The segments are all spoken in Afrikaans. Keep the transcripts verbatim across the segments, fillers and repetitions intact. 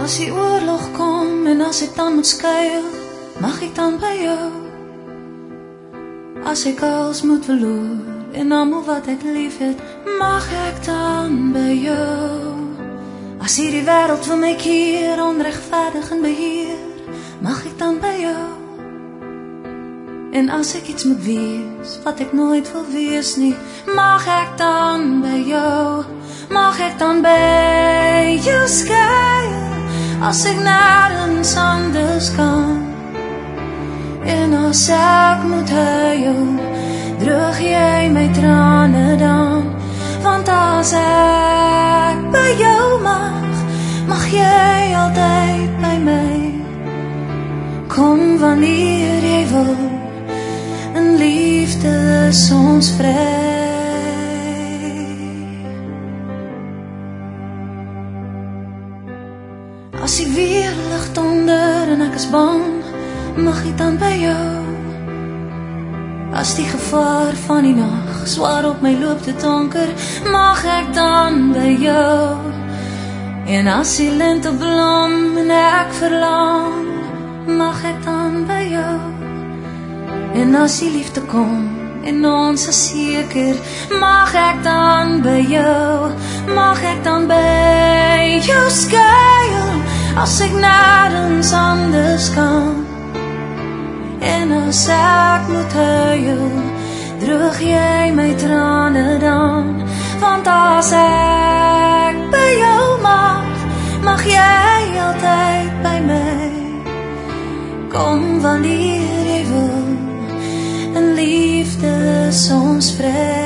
As die oorlog kom en as ek dan moet skuil, mag ek dan by jou? As ek alles moet verloor en almal wat ek lief het, mag ek dan by jou? As hierdie wêreld vir my keer onregverdig en beheer, mag ek dan by jou? En as ek iets moet wees wat ek nooit wil wees nie, mag ek dan by jou? Mag ek dan by jou skuil, as ek nêrens anders kan? En as ek moet huil, droog jy my trane dan? Want as ek by jou mag, mag jy altyd by my. Kom wanneer jy wil, in liefde is ons vry. As die weerlig donder en ek is bang, mag ek dan by jou? As die gevaar van die nag swaar op my loop te donker, mag ek dan by jou? En as die lente blom en ek verlang, mag ek dan by jou? En as die liefde kom en ons is seker, mag ek dan by jou? Mag ek dan by jou skuil, as ek nêrens anders kan? En as ek moet huil, droog jy my trane dan? Want as ek by jou mag, mag jy altyd by my. Kom wanneer jy wil, in liefde is ons vry.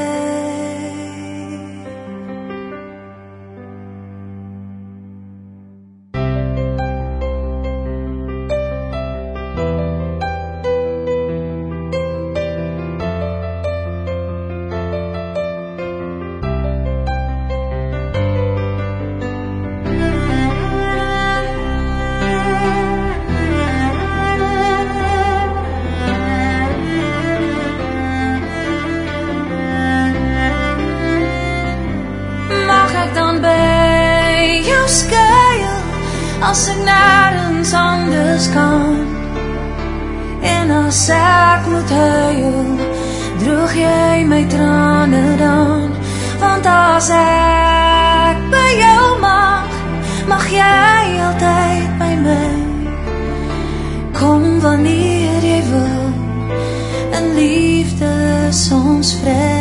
As ek nêrens anders kan? En as ek moet huil, droog jy my trane dan? Want as ek by jou mag, mag jy altyd by my. Kom wanneer jy wil, in liefde is ons vry.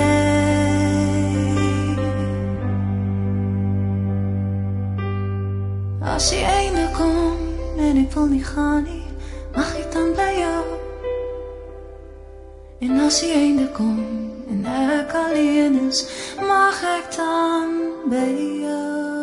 As die einde kom en ek wil nie gaan nie, mag ek dan by jou? En as die einde kom en ek alleen is, mag ek dan by jou?